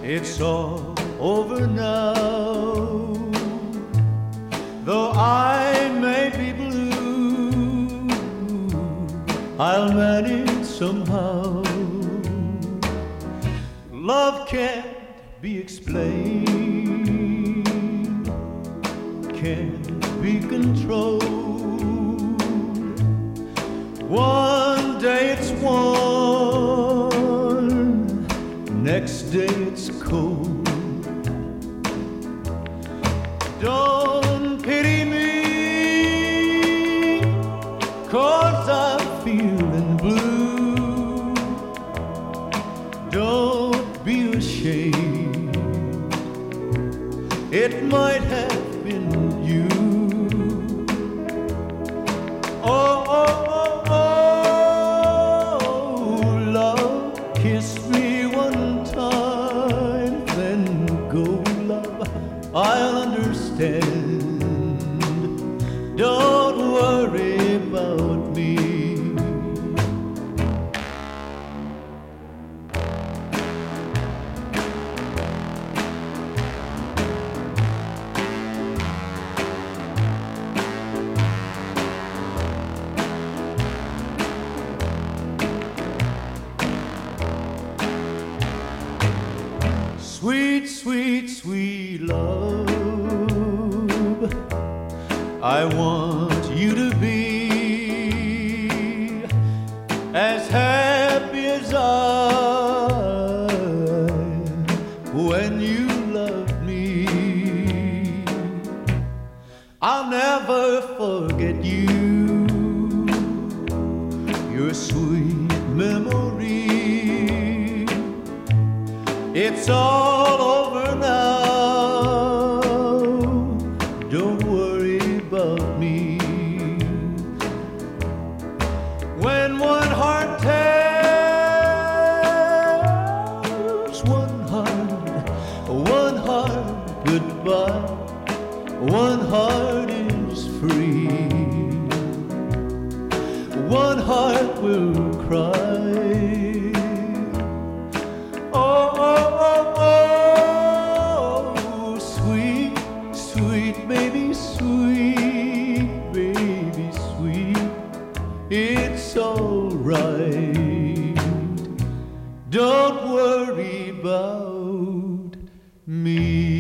It's all over now. Though I may be blue, I'll manage somehow. Love can't be explained, can't be controlled. One day it's warm, next day it's cold. Don't pity me, 'cause I'm feeling blue. Don't be ashamed, it might have been you. Oh, oh, oh, oh, love, kiss me one time, then go, love, I'll understand. Don't worry about me. Sweet, sweet, sweet love, I want you to be as happy as I when you love me. I'll never forget you, your sweet memory. It's all over now, don't worry about me. When one heart tells one heart goodbye, one heart is free, one heart will cry. It's all right, don't worry about me.